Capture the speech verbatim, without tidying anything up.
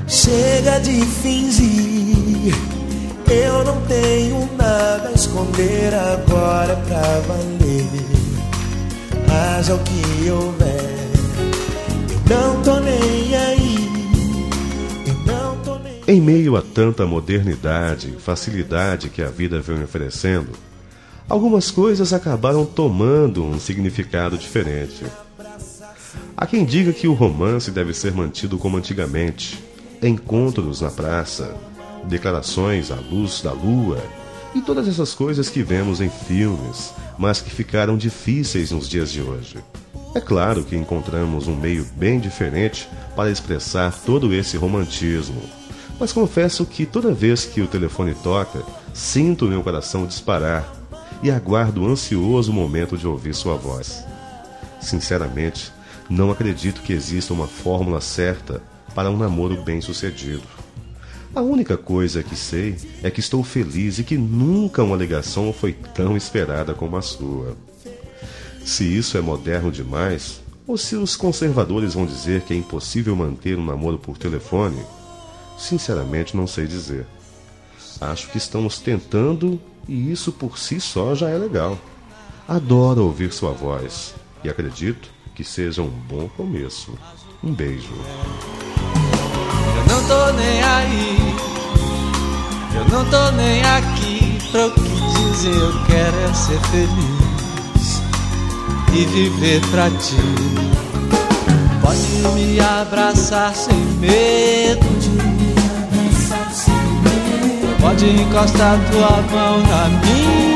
Chega de fingir, eu não tenho nada a esconder agora pra valer. Haja o que houver, eu não tô nem aí, eu não tô nem aí. Em meio a tanta modernidade e facilidade que a vida vem oferecendo, algumas coisas acabaram tomando um significado diferente. Há quem diga que o romance deve ser mantido como antigamente, encontros na praça, declarações à luz da lua e todas essas coisas que vemos em filmes, mas que ficaram difíceis nos dias de hoje. É claro que encontramos um meio bem diferente para expressar todo esse romantismo, mas confesso que toda vez que o telefone toca, sinto meu coração disparar e aguardo o ansioso momento de ouvir sua voz. Sinceramente, não acredito que exista uma fórmula certa para um namoro bem-sucedido. A única coisa que sei é que estou feliz e que nunca uma ligação foi tão esperada como a sua. Se isso é moderno demais, ou se os conservadores vão dizer que é impossível manter um namoro por telefone, sinceramente não sei dizer. Acho que estamos tentando e isso por si só já é legal. Adoro ouvir sua voz e acredito que seja um bom começo. Um beijo. Eu não tô nem aí, eu não tô nem aqui pra o que dizer. Eu quero é ser feliz e viver pra ti. Pode me abraçar sem medo, pode encostar tua mão na minha.